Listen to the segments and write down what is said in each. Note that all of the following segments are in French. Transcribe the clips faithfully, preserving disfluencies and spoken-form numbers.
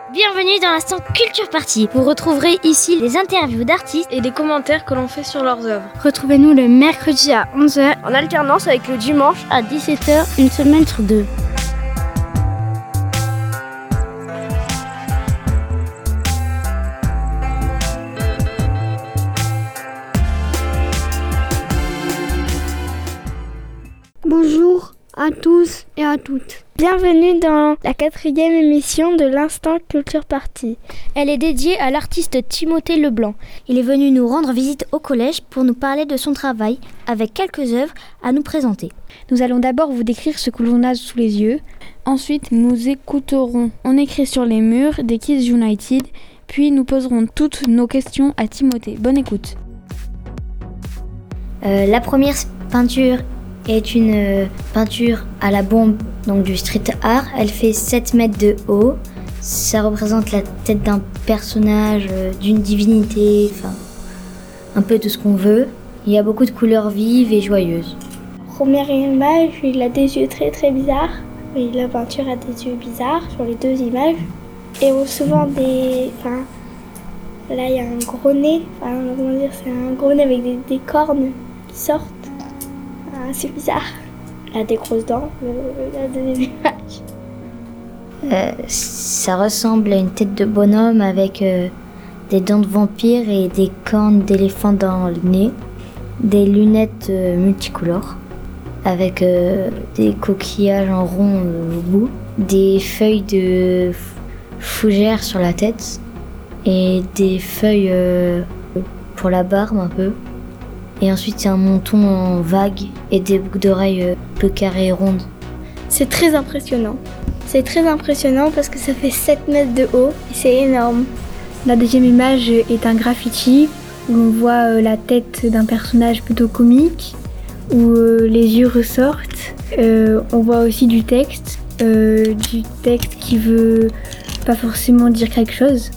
Bienvenue dans l'instant Culture Party. Vous retrouverez ici les interviews d'artistes et des commentaires que l'on fait sur leurs œuvres. Retrouvez-nous le mercredi à onze heures en alternance avec le dimanche à dix-sept heures, une semaine sur deux. Bonjour à tous et à toutes. Bienvenue dans la quatrième émission de l'Instant Culture Party. Elle est dédiée à l'artiste Timothée Leblanc. Il est venu nous rendre visite au collège pour nous parler de son travail avec quelques œuvres à nous présenter. Nous allons d'abord vous décrire ce que l'on a sous les yeux. Ensuite, nous écouterons On écrit sur les murs des Kids United. Puis nous poserons toutes nos questions à Timothée. Bonne écoute. Euh, la première peinture est une euh, peinture à la bombe, donc du street art. Elle fait sept mètres de haut. Ça représente la tête d'un personnage, euh, d'une divinité, enfin un peu de ce qu'on veut. Il y a beaucoup de couleurs vives et joyeuses. Première image, il a des yeux très très bizarres. Oui, la peinture a des yeux bizarres sur les deux images. Et souvent des... Enfin, là il y a un gros nez. Enfin, comment dire, c'est un gros nez avec des, des cornes qui sortent. Ah, c'est bizarre. Elle a des grosses dents, la deuxième image. Euh, ça ressemble à une tête de bonhomme avec euh, des dents de vampire et des cornes d'éléphant dans le nez. Des lunettes euh, multicolores avec euh, des coquillages en rond euh, au bout. Des feuilles de fougère sur la tête et des feuilles euh, pour la barbe un peu. Et ensuite, c'est un menton en vague et des boucles d'oreilles euh, peu carrées et rondes. C'est très impressionnant. C'est très impressionnant parce que ça fait sept mètres de haut et c'est énorme. La deuxième image est un graffiti où on voit euh, la tête d'un personnage plutôt comique, où euh, les yeux ressortent. Euh, on voit aussi du texte, euh, du texte qui veut pas forcément dire quelque chose.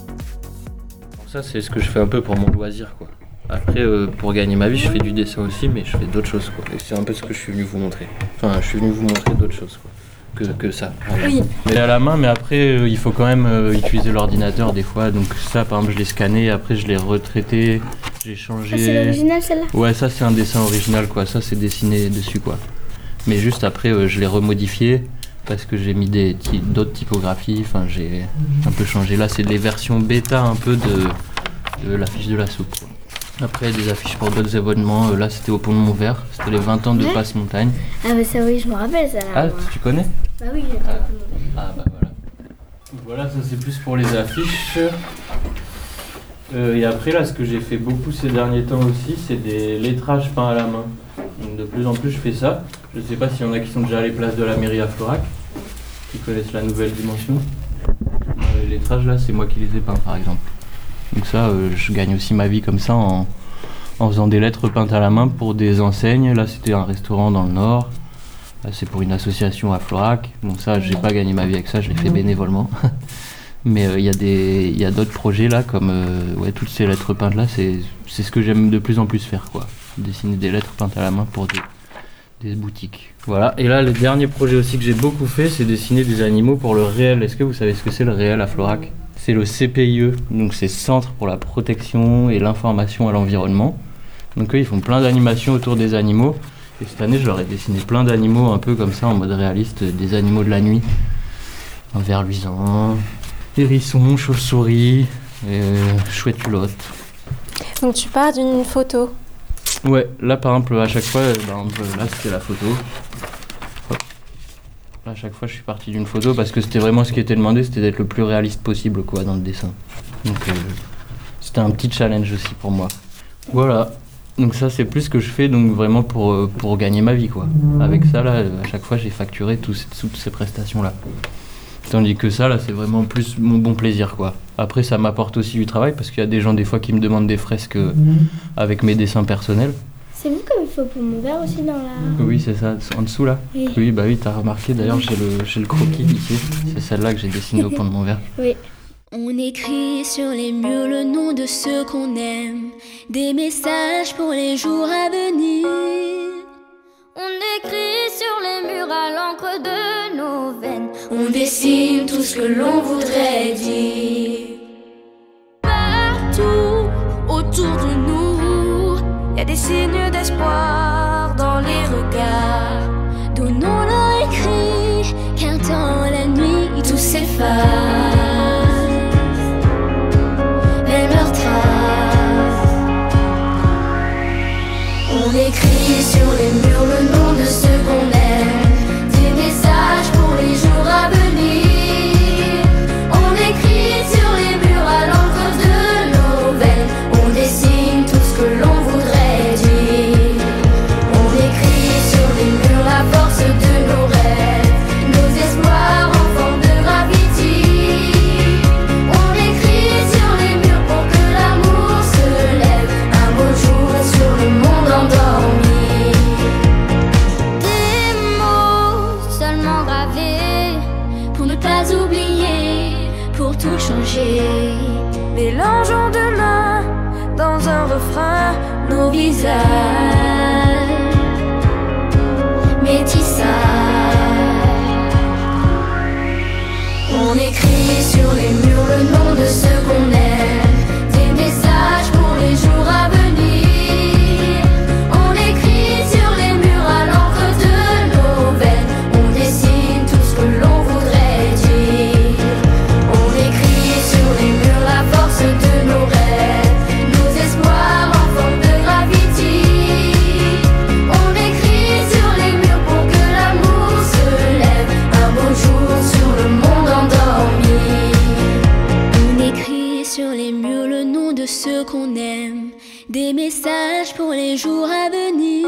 Ça, c'est ce que je fais un peu pour mon loisir, quoi. Après, euh, pour gagner ma vie, je fais du dessin aussi, mais je fais d'autres choses, quoi. Et c'est un peu ce que je suis venu vous montrer. Enfin, je suis venu vous montrer d'autres choses, quoi, que, que ça. Oui. Mais à la main, mais après, euh, il faut quand même euh, utiliser l'ordinateur des fois. Donc ça, par exemple, je l'ai scanné, après je l'ai retraité, j'ai changé... Ah, c'est l'original, celle-là ? Ouais, ça, c'est un dessin original, quoi. Ça, c'est dessiné dessus, quoi. Mais juste après, euh, je l'ai remodifié parce que j'ai mis des ty- d'autres typographies. Enfin, j'ai un peu changé. Là, c'est les versions bêta un peu de, de l'affiche de la soupe, quoi. Après, des affiches pour d'autres événements. Euh, là, c'était au Pont de Montvert. C'était les vingt ans de Ouais. Passe-Montagne. Ah bah ça oui, je me rappelle ça là. Ah, moi. tu connais ? Bah oui, j'ai Ah. pas Ah, bah voilà. Donc voilà, ça c'est plus pour les affiches. Euh, et après, là, ce que j'ai fait beaucoup ces derniers temps aussi, c'est des lettrages peints à la main. Donc de plus en plus, je fais ça. Je sais pas s'il y en a qui sont déjà allés place de la mairie à Florac, qui connaissent la nouvelle dimension. Euh, les lettrages, là, c'est moi qui les ai peints, par exemple. Donc ça, euh, je gagne aussi ma vie comme ça en, en faisant des lettres peintes à la main pour des enseignes. Là, c'était un restaurant dans le Nord. Là, c'est pour une association à Florac. Donc ça, j'ai pas gagné ma vie avec ça, je l'ai fait bénévolement. Mais il euh, y a des, il y a d'autres projets là, comme euh, ouais, toutes ces lettres peintes là, c'est, c'est ce que j'aime de plus en plus faire, quoi. Dessiner des lettres peintes à la main pour des, des boutiques. Voilà. Et là, le dernier projet aussi que j'ai beaucoup fait, c'est dessiner des animaux pour le réel. Est-ce que vous savez ce que c'est le réel à Florac ? C'est le C P I E, donc c'est Centre pour la protection et l'information à l'environnement. Donc eux, ils font plein d'animations autour des animaux. Et cette année, je leur ai dessiné plein d'animaux un peu comme ça, en mode réaliste, des animaux de la nuit. Un ver luisant, hérissons, chauve-souris, euh, chouette hulotte. Donc tu pars d'une photo. Ouais, là par exemple, à chaque fois, euh, par exemple, là c'était la photo. Hop. Là, à chaque fois, je suis parti d'une photo parce que c'était vraiment ce qui était demandé, c'était d'être le plus réaliste possible, quoi, dans le dessin. Donc euh, c'était un petit challenge aussi pour moi. Voilà. Donc ça, c'est plus ce que je fais, donc vraiment pour, euh, pour gagner ma vie, quoi. Avec ça, là, à chaque fois, j'ai facturé tout, toutes ces prestations-là. Tandis que ça, là, c'est vraiment plus mon bon plaisir, quoi. Après, ça m'apporte aussi du travail, parce qu'il y a des gens, des fois, qui me demandent des fresques euh, avec mes dessins personnels. C'est vous comme il faut pour mon verre aussi dans la... Oui, c'est ça, en dessous, là. Oui. Oui, bah oui, t'as remarqué, d'ailleurs, j'ai le, j'ai le croquis ici. C'est celle-là que j'ai dessinée au Pont de Montvert. Oui. On écrit sur les murs le nom de ceux qu'on aime, des messages pour les jours à venir. On écrit sur les murs à l'encre de nos veines. On dessine tout ce que l'on voudrait dire. Partout autour de nous, y a des signes d'espoir dans les regards. Donnons-leur écrit, car dans la nuit tout s'efface. Même leurs traces. On écrit sur les murs le nom de ceux qu'on aime, des messages pour les jours à venir. On écrit sur les murs à l'encre de nos veines. On dessine tout ce que l'on voudrait dire. On écrit sur les murs la force de nos rêves, nos espoirs en forme de graffiti. On écrit sur les murs pour que l'amour se lève un beau jour sur le monde endormi. Des mots seulement gravés pour ne pas oublier, pour tout changer. Mélangeons demain dans un refrain nos visages. Métissage. On écrit sur les murs le nom de ceux qu'on aime, des messages pour les jours à venir. On écrit sur les murs à l'encre de nos veines. On dessine tout ce que l'on voudrait dire. On écrit sur les murs la force de nos rêves, nos espoirs en forme de graffiti. On écrit sur les murs pour que l'amour se lève un beau jour sur le monde endormi. On écrit sur les murs le nom de ceux qu'on aime, des messages pour les jours à venir.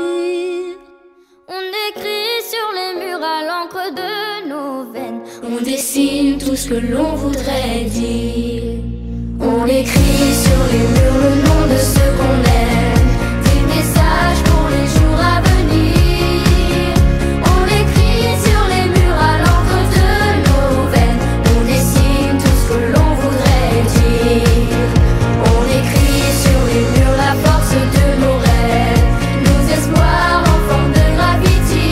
On écrit sur les murs à l'encre de nos veines. On dessine tout ce que l'on voudrait dire. On écrit sur les murs le nom de ceux qu'on aime, des messages pour les jours à venir. On écrit sur les murs à l'encre de nos veines. On dessine tout ce que l'on voudrait dire. On écrit sur les murs la force de nos rêves, nos espoirs en forme de graffiti.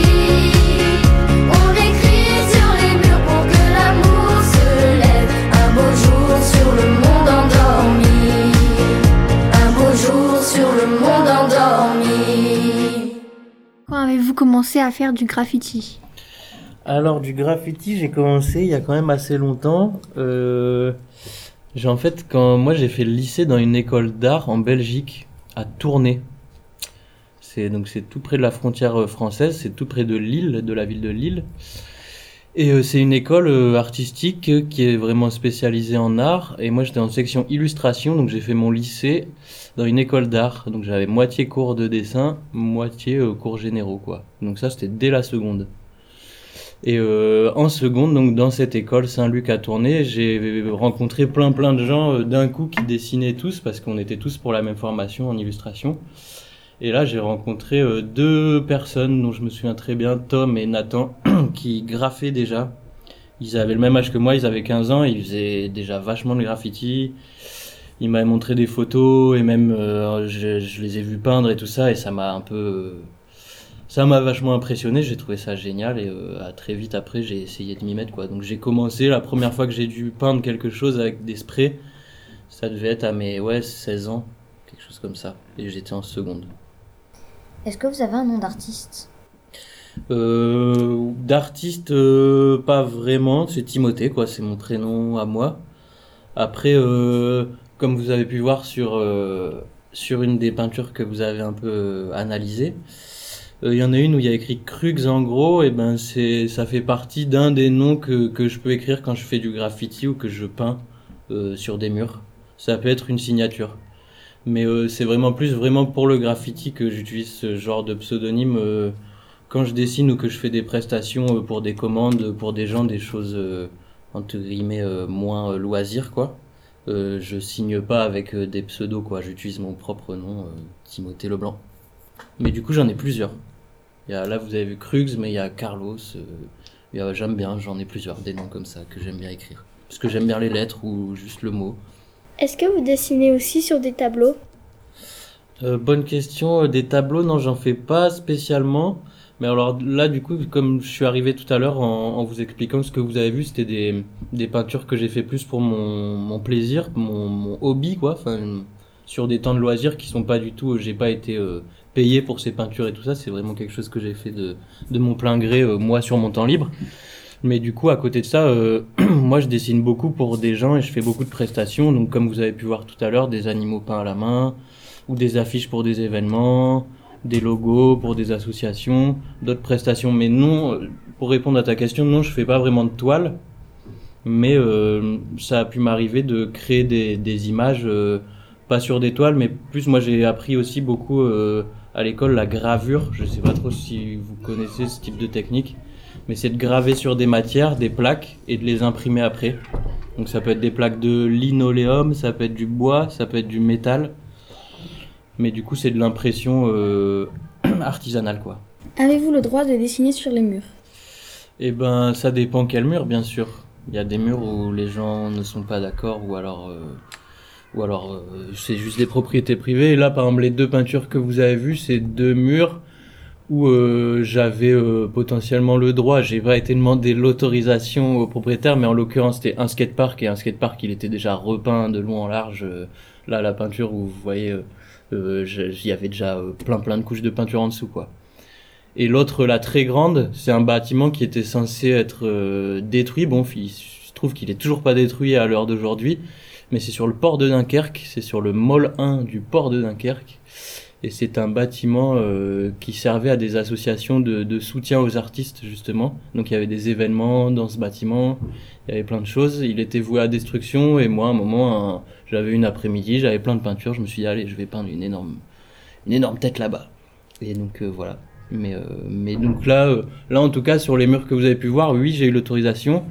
On écrit sur les murs pour que l'amour se lève un beau jour sur le monde endormi. Un beau jour sur le monde endormi. Quand avez-vous commencé à faire du graffiti ? Alors du graffiti, j'ai commencé il y a quand même assez longtemps. Euh, j'ai en fait quand moi j'ai fait le lycée dans une école d'art en Belgique, à Tournai. C'est donc c'est tout près de la frontière française, c'est tout près de Lille, de la ville de Lille. Et euh, c'est une école euh, artistique euh, qui est vraiment spécialisée en art. Et moi j'étais en section illustration, donc j'ai fait mon lycée dans une école d'art. Donc j'avais moitié cours de dessin, moitié euh, cours généraux quoi. Donc ça c'était dès la seconde. Et euh, en seconde, donc dans cette école Saint-Luc à Tournai, j'ai rencontré plein plein de gens euh, d'un coup qui dessinaient tous parce qu'on était tous pour la même formation en illustration. Et là j'ai rencontré euh, deux personnes dont je me souviens très bien, Tom et Nathan, qui graffaient déjà. Ils avaient le même âge que moi, ils avaient quinze ans, ils faisaient déjà vachement de graffiti. Ils m'avaient montré des photos et même euh, je, je les ai vus peindre et tout ça et ça m'a un peu... Euh, ça m'a vachement impressionné, j'ai trouvé ça génial et euh, très vite après j'ai essayé de m'y mettre quoi. Donc j'ai commencé, la première fois que j'ai dû peindre quelque chose avec des sprays, ça devait être à mes ouais, seize ans, quelque chose comme ça, et j'étais en seconde. Est-ce que vous avez un nom d'artiste ? Euh, d'artiste, euh, pas vraiment, c'est Timothée quoi, c'est mon prénom à moi. Après, euh, comme vous avez pu voir sur, euh, sur une des peintures que vous avez un peu euh, analysées, il euh, y en a une où il y a écrit Krugs en gros, et ben c'est ça fait partie d'un des noms que que je peux écrire quand je fais du graffiti ou que je peins euh, sur des murs. Ça peut être une signature, mais euh, c'est vraiment plus vraiment pour le graffiti que j'utilise ce genre de pseudonyme euh, quand je dessine ou que je fais des prestations euh, pour des commandes, pour des gens, des choses euh, entre guillemets euh, moins euh, loisirs quoi. Euh, je signe pas avec euh, des pseudos quoi, j'utilise mon propre nom, euh, Timothée Leblanc. Mais du coup j'en ai plusieurs. Il y a, là vous avez vu Krugs, mais il y a Carlos, euh, il y a, j'aime bien, j'en ai plusieurs, des noms comme ça que j'aime bien écrire. Parce que j'aime bien les lettres ou juste le mot. Est-ce que vous dessinez aussi sur des tableaux ? euh, Bonne question, des tableaux non j'en fais pas spécialement, Mais alors là, du coup, comme je suis arrivé tout à l'heure en, en vous expliquant ce que vous avez vu, c'était des, des peintures que j'ai fait plus pour mon, mon plaisir, mon, mon hobby, quoi. Enfin, sur des temps de loisirs qui sont pas du tout, j'ai pas été euh, payé pour ces peintures et tout ça. C'est vraiment quelque chose que j'ai fait de, de mon plein gré, euh, moi, sur mon temps libre. Mais du coup, à côté de ça, euh, moi, je dessine beaucoup pour des gens et je fais beaucoup de prestations. Donc, comme vous avez pu voir tout à l'heure, des animaux peints à la main ou des affiches pour des événements, des logos pour des associations, d'autres prestations. Mais non, pour répondre à ta question, non, je fais pas vraiment de toile. Mais euh, ça a pu m'arriver de créer des, des images, euh, pas sur des toiles, mais plus moi j'ai appris aussi beaucoup euh, à l'école la gravure. Je sais pas trop si vous connaissez ce type de technique, mais c'est de graver sur des matières, des plaques, et de les imprimer après. Donc ça peut être des plaques de linoléum, ça peut être du bois, ça peut être du métal. Mais du coup, c'est de l'impression euh, artisanale, quoi. Avez-vous le droit de dessiner sur les murs ? Eh ben, ça dépend quel mur, bien sûr. Il y a des murs où les gens ne sont pas d'accord, ou alors, euh, ou alors euh, c'est juste des propriétés privées. Et là, par exemple, les deux peintures que vous avez vues, c'est deux murs où euh, j'avais euh, potentiellement le droit. J'ai pas été demander l'autorisation au propriétaire, mais en l'occurrence, c'était un skatepark, et un skatepark, il était déjà repeint de long en large. Euh, là, la peinture où vous voyez... Euh, Euh, il y avait déjà euh, plein plein de couches de peinture en dessous, quoi. Et l'autre, la très grande, c'est un bâtiment qui était censé être euh, détruit. Bon, il se trouve qu'il est toujours pas détruit à l'heure d'aujourd'hui, mais c'est sur le port de Dunkerque, c'est sur le môle un du port de Dunkerque, et c'est un bâtiment euh, qui servait à des associations de, de soutien aux artistes, justement. Donc il y avait des événements dans ce bâtiment, il y avait plein de choses, il était voué à destruction, et moi, à un moment, un, j'avais une après-midi, j'avais plein de peintures, je me suis dit, allez, je vais peindre une énorme, une énorme tête là-bas. Et donc, euh, voilà. Mais, euh, mais donc là, euh, là, en tout cas, sur les murs que vous avez pu voir, oui, j'ai eu l'autorisation.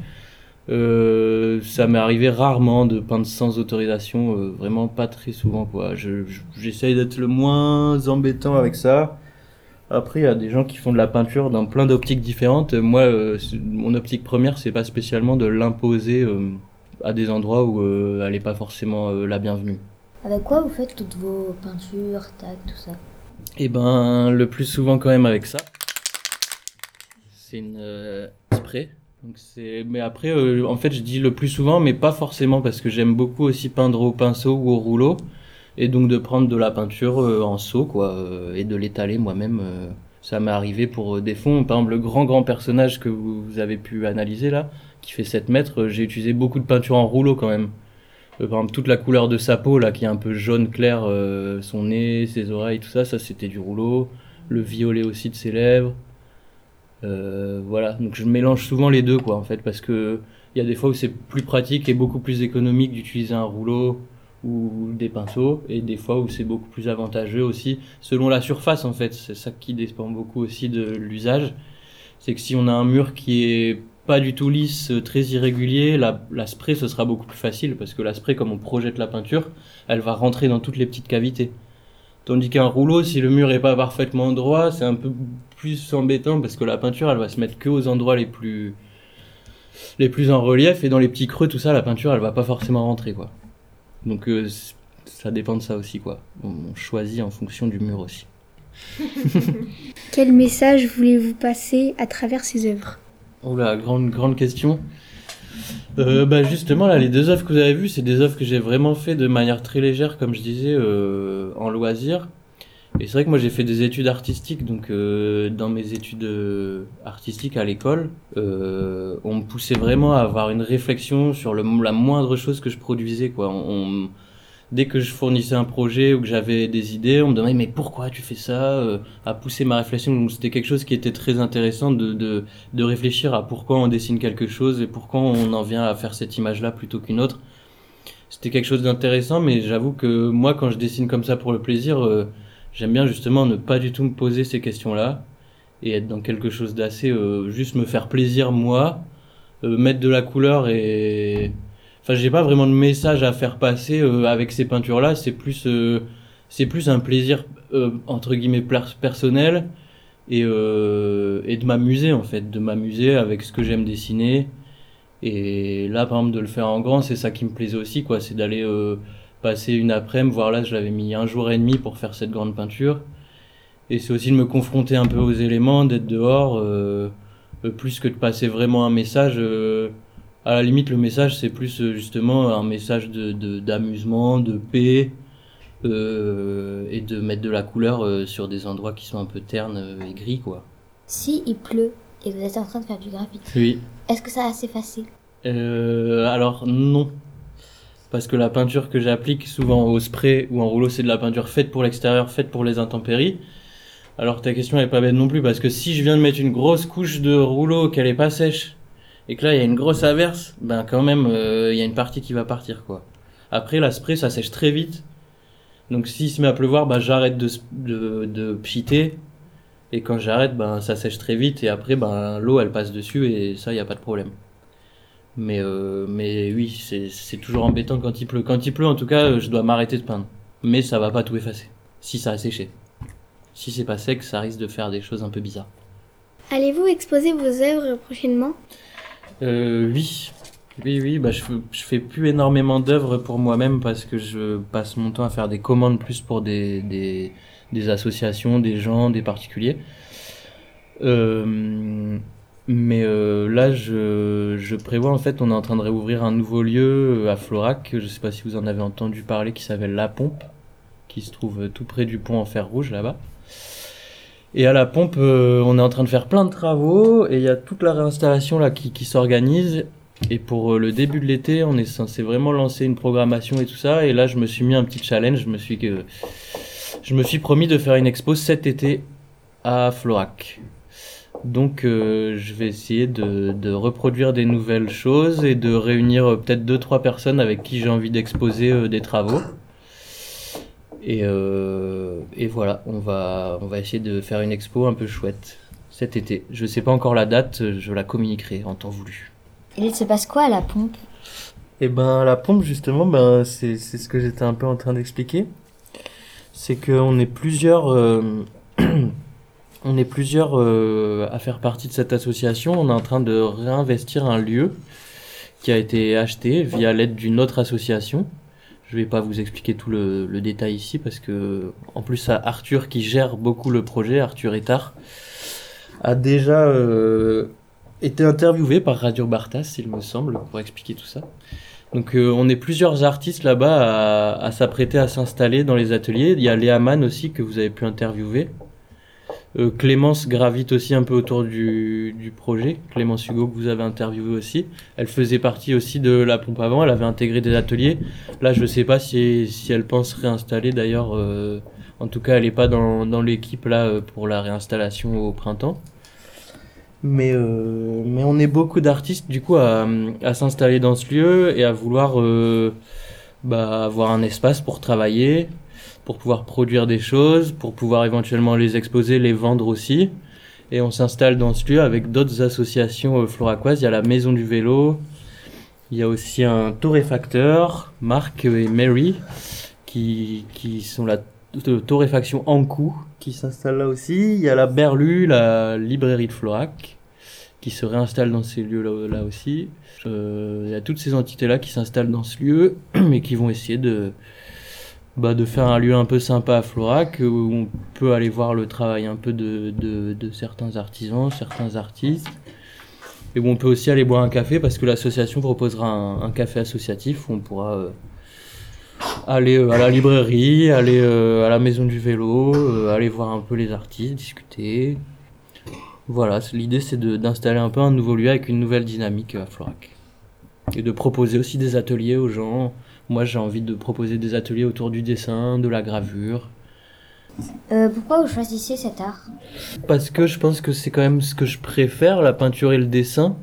Euh, ça m'est arrivé rarement de peindre sans autorisation, euh, vraiment pas très souvent, quoi. Je, je, j'essaye d'être le moins embêtant avec ça. Après, il y a des gens qui font de la peinture dans plein d'optiques différentes. Moi, euh, mon optique première, c'est pas spécialement de l'imposer euh, à des endroits où euh, elle est pas forcément euh, la bienvenue. Avec quoi vous faites toutes vos peintures, tags, tout ça ? Eh ben, le plus souvent quand même avec ça. C'est une euh, spray. Donc c'est... Mais après, euh, en fait, je dis le plus souvent, mais pas forcément, parce que j'aime beaucoup aussi peindre au pinceau ou au rouleau, et donc de prendre de la peinture euh, en seau, quoi, euh, et de l'étaler moi-même. Euh, ça m'est arrivé pour euh, des fonds. Par exemple, le grand grand personnage que vous, vous avez pu analyser là, qui fait sept mètres, euh, j'ai utilisé beaucoup de peinture en rouleau quand même. Euh, par exemple, toute la couleur de sa peau là, qui est un peu jaune clair, euh, son nez, ses oreilles, tout ça, ça c'était du rouleau. Le violet aussi de ses lèvres. Euh, voilà, donc je mélange souvent les deux, quoi, en fait, parce que il y a des fois où c'est plus pratique et beaucoup plus économique d'utiliser un rouleau ou des pinceaux, et des fois où c'est beaucoup plus avantageux aussi, selon la surface, en fait. C'est ça qui dépend beaucoup aussi de l'usage. C'est que si on a un mur qui est pas du tout lisse, très irrégulier, la, la spray, ce sera beaucoup plus facile, parce que la spray, comme on projette la peinture, elle va rentrer dans toutes les petites cavités. Tandis qu'un rouleau, si le mur est pas parfaitement droit, c'est un peu plus embêtant, parce que la peinture, elle va se mettre que aux endroits les plus, les plus en relief, et dans les petits creux, tout ça, la peinture, elle va pas forcément rentrer, quoi. Donc, euh, ça dépend de ça aussi, quoi. On choisit en fonction du mur aussi. Quel message voulez-vous passer à travers ces œuvres ? Oh là, grande, grande question. Euh, bah justement, là, les deux œuvres que vous avez vues, c'est des œuvres que j'ai vraiment fait de manière très légère, comme je disais, euh, en loisir. Et c'est vrai que moi, j'ai fait des études artistiques, donc euh, dans mes études euh, artistiques à l'école, euh, on me poussait vraiment à avoir une réflexion sur le, la moindre chose que je produisais, quoi. On, on, dès que je fournissais un projet ou que j'avais des idées, on me demandait mais pourquoi tu fais ça, euh, à pousser ma réflexion. Donc c'était quelque chose qui était très intéressant de, de, de réfléchir à pourquoi on dessine quelque chose et pourquoi on en vient à faire cette image-là plutôt qu'une autre. C'était quelque chose d'intéressant, mais j'avoue que moi, quand je dessine comme ça pour le plaisir, euh, j'aime bien justement ne pas du tout me poser ces questions-là et être dans quelque chose d'assez, euh, juste me faire plaisir moi, euh, mettre de la couleur et... Enfin, j'ai pas vraiment de message à faire passer euh, avec ces peintures-là. C'est plus, euh, c'est plus un plaisir euh, entre guillemets personnel et euh, et de m'amuser en fait, de m'amuser avec ce que j'aime dessiner. Et là, par exemple, de le faire en grand, c'est ça qui me plaisait aussi, quoi. C'est d'aller euh, passer une après-midi, voire là, je l'avais mis un jour et demi pour faire cette grande peinture. Et c'est aussi de me confronter un peu aux éléments, d'être dehors, euh, plus que de passer vraiment un message. Euh, à la limite, le message, c'est plus euh, justement un message de, de, d'amusement, de paix, euh, et de mettre de la couleur euh, sur des endroits qui sont un peu ternes euh, et gris, quoi. Si il pleut et vous êtes en train de faire du graffiti, Oui. est-ce que c'est assez facile? Euh, alors non, parce que la peinture que j'applique souvent au spray ou en rouleau, c'est de la peinture faite pour l'extérieur, faite pour les intempéries. Alors ta question est pas bête non plus, parce que si je viens de mettre une grosse couche de rouleau qu'elle est pas sèche et que là il y a une grosse averse, ben quand même il euh, y a une partie qui va partir, quoi. Après la spray ça sèche très vite, donc s'il se met à pleuvoir, ben j'arrête de de, de pchiter, et quand j'arrête, ben ça sèche très vite et après ben l'eau elle passe dessus et ça y a pas de problème. Mais euh, mais oui, c'est c'est toujours embêtant quand il pleut. Quand il pleut, en tout cas, je dois m'arrêter de peindre. Mais ça va pas tout effacer. Si ça a séché. Si c'est pas sec, ça risque de faire des choses un peu bizarres. Allez-vous exposer vos œuvres prochainement? Euh, oui. Oui, oui, bah je, je fais plus énormément d'œuvres pour moi-même parce que je passe mon temps à faire des commandes plus pour des, des, des associations, des gens, des particuliers. Euh, mais euh, là, je, je prévois, en fait, on est en train de réouvrir un nouveau lieu à Florac, je sais pas si vous en avez entendu parler, qui s'appelle La Pompe, qui se trouve tout près du pont en fer rouge, là-bas. Et à La Pompe, euh, on est en train de faire plein de travaux, et il y a toute la réinstallation là qui, qui s'organise. Et pour le début de l'été, on est censé vraiment lancer une programmation et tout ça. Et là, je me suis mis un petit challenge. Je me suis que je me suis promis de faire une expo cet été à Florac. Donc, euh, je vais essayer de, de reproduire des nouvelles choses et de réunir euh, peut-être deux trois personnes avec qui j'ai envie d'exposer euh, des travaux. Et, euh, et voilà, on va on va essayer de faire une expo un peu chouette cet été. Je sais pas encore la date, je la communiquerai en temps voulu. Et il se passe quoi à La Pompe? Et ben à La Pompe justement, ben c'est c'est ce que j'étais un peu en train d'expliquer. C'est qu'on est plusieurs, euh, on est plusieurs euh, à faire partie de cette association. On est en train de réinvestir un lieu qui a été acheté via l'aide d'une autre association. Je vais pas vous expliquer tout le, le détail ici parce que en plus à Arthur qui gère beaucoup le projet, Arthur Etard, a déjà euh, été interviewé par Radio Bartas, il me semble, pour expliquer tout ça. Donc euh, on est plusieurs artistes là-bas à, à s'apprêter à s'installer dans les ateliers. Il y a Léa Mann aussi que vous avez pu interviewer. Euh, Clémence gravite aussi un peu autour du, du projet. Clémence Hugo que vous avez interviewé aussi. Elle faisait partie aussi de La Pompe avant, elle avait intégré des ateliers. Là je sais pas si, si elle pense réinstaller d'ailleurs. Euh, en tout cas elle est pas dans, dans l'équipe là pour la réinstallation au printemps. Mais, euh, mais on est beaucoup d'artistes du coup à, à s'installer dans ce lieu et à vouloir euh, bah, avoir un espace pour travailler, pour pouvoir produire des choses, pour pouvoir éventuellement les exposer, les vendre aussi. Et on s'installe dans ce lieu avec d'autres associations euh, floracoises. Il y a la Maison du Vélo, il y a aussi un torréfacteur, Marc et Mary, qui, qui sont la torréfaction Ankou, qui s'installe là aussi. Il y a la Berlu, la librairie de Florac, qui se réinstalle dans ces lieux-là là aussi. Euh, il y a toutes ces entités-là qui s'installent dans ce lieu, mais qui vont essayer de, bah, de faire un lieu un peu sympa à Florac, où on peut aller voir le travail un peu de, de, de certains artisans, certains artistes, et où on peut aussi aller boire un café, parce que l'association proposera un, un café associatif, où on pourra... Euh, aller euh, à la librairie, aller euh, à la Maison du Vélo, euh, aller voir un peu les artistes, discuter. Voilà, l'idée c'est de, d'installer un peu un nouveau lieu avec une nouvelle dynamique à Florac. Et de proposer aussi des ateliers aux gens. Moi j'ai envie de proposer des ateliers autour du dessin, de la gravure. Euh, pourquoi vous choisissez cet art? Parce que je pense que c'est quand même ce que je préfère, la peinture et le dessin.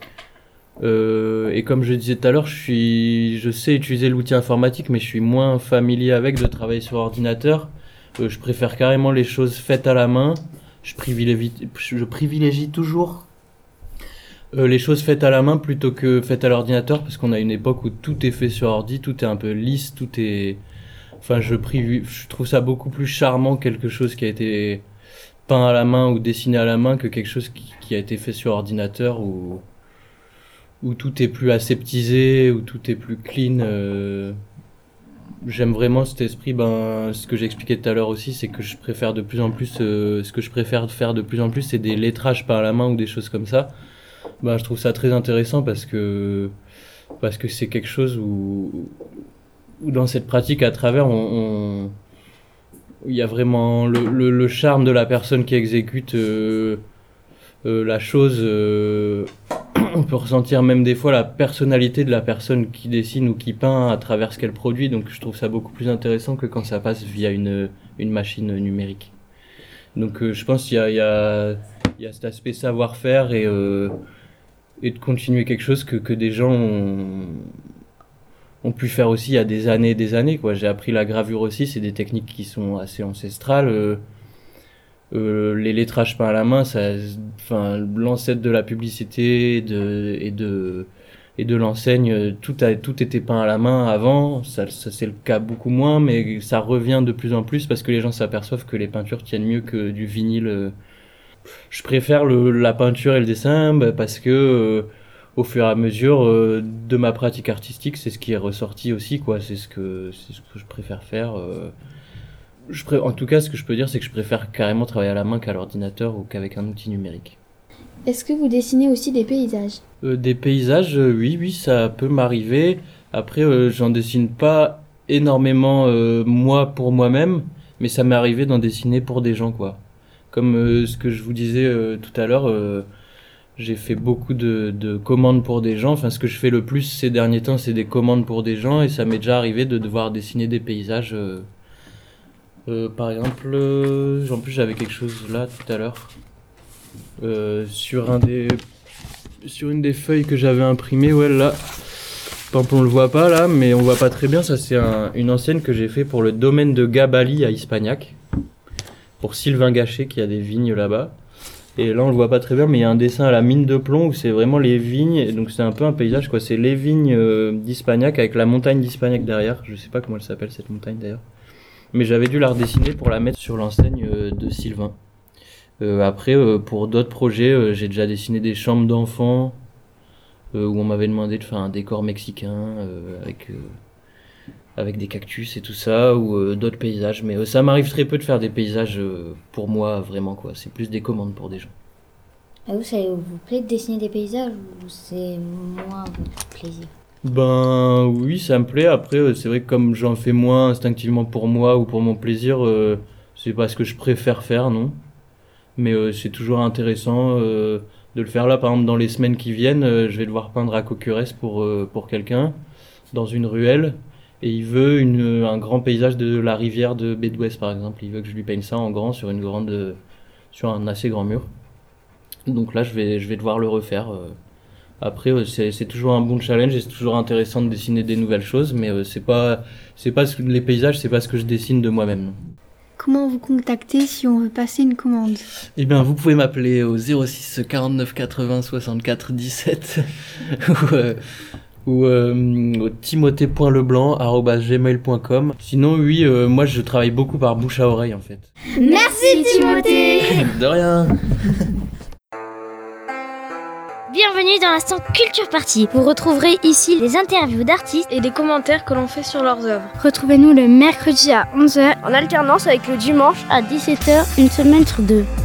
Euh, et comme je disais tout à l'heure, je suis, je sais utiliser l'outil informatique, mais je suis moins familier avec de travailler sur ordinateur. Euh, je préfère carrément les choses faites à la main. Je privilégie, je privilégie toujours euh, les choses faites à la main plutôt que faites à l'ordinateur, parce qu'on a une époque où tout est fait sur ordi, tout est un peu lisse, tout est, enfin, je priv... je trouve ça beaucoup plus charmant quelque chose qui a été peint à la main ou dessiné à la main que quelque chose qui, qui a été fait sur ordinateur ou où tout est plus aseptisé, où tout est plus clean. Euh... j'aime vraiment cet esprit. Ben, ce que j'expliquais tout à l'heure aussi, c'est que je préfère de plus en plus, euh, ce que je préfère faire de plus en plus, c'est des lettrages peint à la main ou des choses comme ça. Ben, je trouve ça très intéressant parce que parce que c'est quelque chose où, où dans cette pratique à travers, on, on il y a vraiment le, le, le charme de la personne qui exécute euh, euh, la chose. Euh, on peut ressentir même des fois la personnalité de la personne qui dessine ou qui peint à travers ce qu'elle produit. Donc je trouve ça beaucoup plus intéressant que quand ça passe via une, une machine numérique. Donc euh, je pense qu'il y a, il y, a, il y a cet aspect savoir-faire et, euh, et de continuer quelque chose que, que des gens ont, ont pu faire aussi il y a des années et des années, quoi. J'ai appris la gravure aussi, c'est des techniques qui sont assez ancestrales. Euh, euh, les lettrages peints à la main, ça, enfin, l'ancêtre de la publicité de, et de et de l'enseigne, tout a tout était peint à la main avant. Ça, ça c'est le cas beaucoup moins, mais ça revient de plus en plus parce que les gens s'aperçoivent que les peintures tiennent mieux que du vinyle. Je préfère le, la peinture et le dessin bah, parce que euh, au fur et à mesure euh, de ma pratique artistique, c'est ce qui est ressorti aussi, quoi. C'est ce que c'est ce que je préfère faire. Euh, je pré- en tout cas, ce que je peux dire, c'est que je préfère carrément travailler à la main qu'à l'ordinateur ou qu'avec un outil numérique. Est-ce que vous dessinez aussi des paysages ? Euh, des paysages, euh, oui, oui, ça peut m'arriver. Après, euh, j'en dessine pas énormément euh, moi pour moi-même, mais ça m'est arrivé d'en dessiner pour des gens, quoi. Comme euh, ce que je vous disais euh, tout à l'heure, euh, j'ai fait beaucoup de, de commandes pour des gens. Enfin, ce que je fais le plus ces derniers temps, c'est des commandes pour des gens, et ça m'est déjà arrivé de devoir dessiner des paysages. Euh, euh, par exemple, euh, en plus j'avais quelque chose là tout à l'heure. Euh, sur un des sur une des feuilles que j'avais imprimées, ouais, là, enfin, on le voit pas là, mais on voit pas très bien. Ça, c'est un, une enseigne que j'ai fait pour le domaine de Gabali à Ispagnac, pour Sylvain Gachet qui a des vignes là-bas. Et là on le voit pas très bien, mais il y a un dessin à la mine de plomb où c'est vraiment les vignes, et donc c'est un peu un paysage, quoi. C'est les vignes euh, d'Ispagnac avec la montagne d'Ispagnac derrière. Je sais pas comment elle s'appelle cette montagne d'ailleurs, mais j'avais dû la redessiner pour la mettre sur l'enseigne euh, de Sylvain. Euh, après, euh, pour d'autres projets, euh, j'ai déjà dessiné des chambres d'enfants euh, où on m'avait demandé de faire un décor mexicain euh, avec euh, avec des cactus et tout ça, ou euh, d'autres paysages. Mais euh, ça m'arrive très peu de faire des paysages euh, pour moi, vraiment, quoi. C'est plus des commandes pour des gens. Et vous, ça vous plaît de dessiner des paysages ou c'est moins votre plaisir ? Ben oui, ça me plaît. Après, euh, c'est vrai que comme j'en fais moins instinctivement pour moi ou pour mon plaisir, euh, c'est pas ce que je préfère faire, non. Mais euh, c'est toujours intéressant euh, de le faire là. Par exemple, dans les semaines qui viennent, euh, je vais devoir peindre à Cocurès pour, euh, pour quelqu'un, dans une ruelle. Et il veut une, un grand paysage de la rivière de Baie d'Ouest, par exemple. Il veut que je lui peigne ça en grand sur une grande, sur un assez grand mur. Donc là, je vais, je vais devoir le refaire. Après, c'est, c'est toujours un bon challenge et c'est toujours intéressant de dessiner des nouvelles choses, mais c'est pas, c'est pas ce que, les paysages, c'est pas ce que je dessine de moi-même. Non. Comment vous contacter si on veut passer une commande ? Eh bien, vous pouvez m'appeler au zéro six quarante-neuf quatre-vingts soixante-quatre dix-sept ou, euh, ou euh, au timothée point leblanc arobase gmail point com. Sinon, oui, euh, moi je travaille beaucoup par bouche à oreille en fait. Merci Timothée. De rien. Bienvenue dans l'instant Culture Party. Vous retrouverez ici les interviews d'artistes et des commentaires que l'on fait sur leurs œuvres. Retrouvez-nous le mercredi à onze heures en alternance avec le dimanche à dix-sept heures, une semaine sur deux.